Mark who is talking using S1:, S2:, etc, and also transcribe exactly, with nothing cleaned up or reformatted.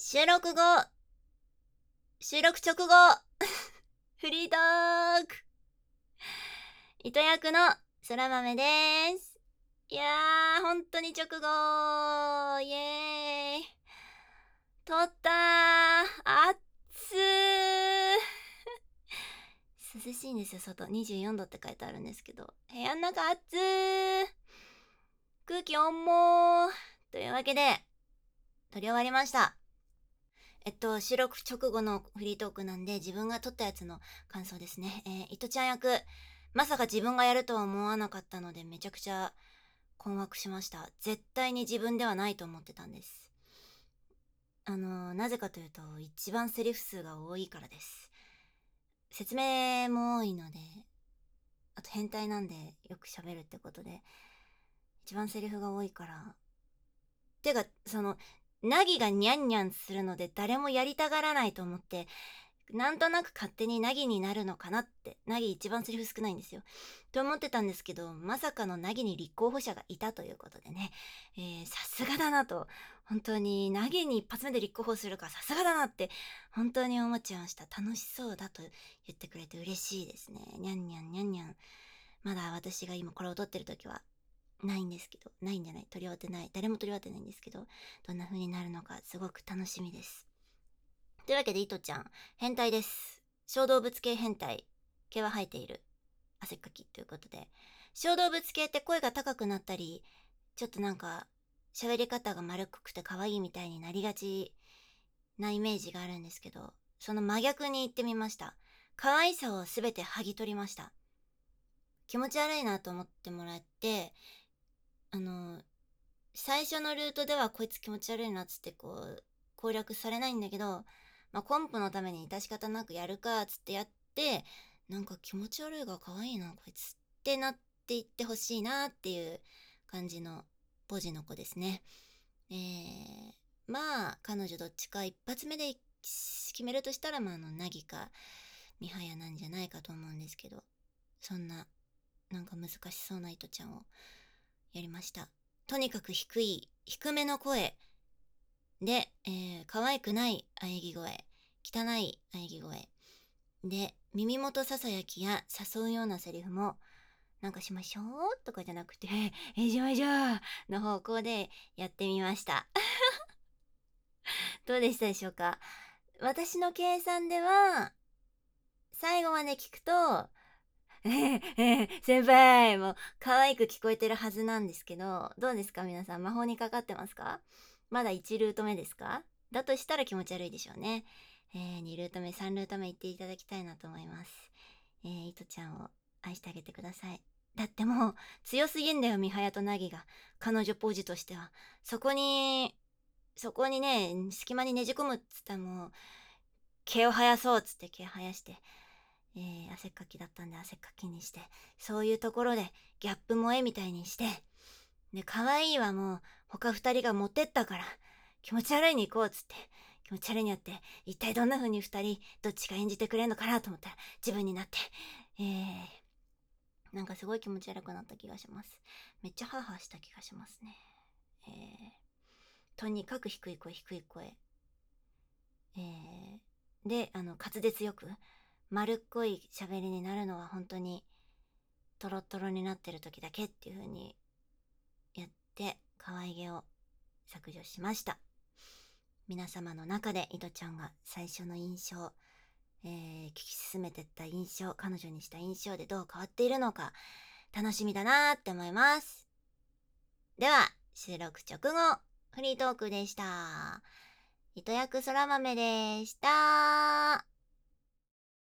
S1: 収録後、収録直後、フリートーク。糸役のそら豆です。いやー、本当に直後、イエーイ。撮ったー、あっつー。涼しいんですよ、外。にじゅうよんどって書いてあるんですけど、部屋の中あっつー。空気重ー。というわけで、撮り終わりました。えっと、収録直後のフリートークなんで、自分が撮ったやつの感想ですね。えー、いとちゃん役、まさか自分がやるとは思わなかったので、めちゃくちゃ困惑しました。絶対に自分ではないと思ってたんです。あのー、なぜかというと、一番セリフ数が多いからです。説明も多いので、あと変態なんでよく喋るってことで、一番セリフが多いから。てか、その、ナギがニャンニャンするので誰もやりたがらないと思って、なんとなく勝手にナギになるのかなって、ナギ一番セリフ少ないんですよと思ってたんですけど、まさかのナギに立候補者がいたということでね、えー、さすがだなと、本当にナギに一発目で立候補するからさすがだなって本当に思っちゃいました。楽しそうだと言ってくれて嬉しいですね。ニャンニャンニャンニャン。まだ私が今これを撮ってる時はないんですけど、ないんじゃない、撮り終わってない、誰も撮り終わってないんですけど、どんな風になるのかすごく楽しみです。というわけで、いとちゃん、変態です。小動物系変態。毛は生えている。汗っかきということで。小動物系って声が高くなったり、ちょっとなんか、喋り方が丸っこくて可愛いみたいになりがちなイメージがあるんですけど、その真逆に言ってみました。可愛さをすべて剥ぎ取りました。気持ち悪いなと思ってもらって、あの、最初のルートではこいつ気持ち悪いなっつってこう、攻略されないんだけど、まあ、コンプのために致し方なくやるかっつってやって、なんか気持ち悪いが可愛いなこいつってなっていってほしいなっていう感じのポジの子ですね。えー、まあ彼女どっちか一発目で決めるとしたら、まあ、あのナギかミハヤなんじゃないかと思うんですけど、そんななんか難しそうな糸ちゃんをやりました。とにかく低い低めの声で、えー、可愛くない喘ぎ声、汚い喘ぎ声で、耳元ささやきや誘うようなセリフも、なんかしましょうとかじゃなくて、えじゃあじゃあの方向でやってみました。どうでしたでしょうか。私の計算では、最後まで聞くと、えー、えー、先輩もう可愛く聞こえてるはずなんですけど、どうですか皆さん、魔法にかかってますか？まだいちルート目ですか？だとしたら気持ち悪いでしょうね。えー、にルート目さんルート目行っていただきたいなと思います。えー、いとちゃんを愛してあげてください。だってもう強すぎんだよ、ミハヤとナギが。彼女ポジとしてはそこにそこにね、隙間にねじ込むっつったら、もう毛を生やそうっつって毛生やして、えー、汗っかきだったんで汗っかきにして、そういうところでギャップ萌えみたいにして、で可愛いはもう他二人が持ってったから気持ち悪いに行こうっつって、気持ち悪いにやって、一体どんな風に二人どっちが演じてくれるのかなと思ったら自分になって、えー、なんかすごい気持ち悪くなった気がします。めっちゃハーハーした気がしますね。えー、とにかく低い声低い声、えー、で、あの滑舌よく丸っこい喋りになるのは本当にトロトロになってる時だけっていう風にやって、可愛げを削除しました。皆様の中でいとちゃんが最初の印象、えー、聞き進めてった印象、彼女にした印象でどう変わっているのか楽しみだなーって思います。では収録直後フリートークでした。糸役そら豆でした。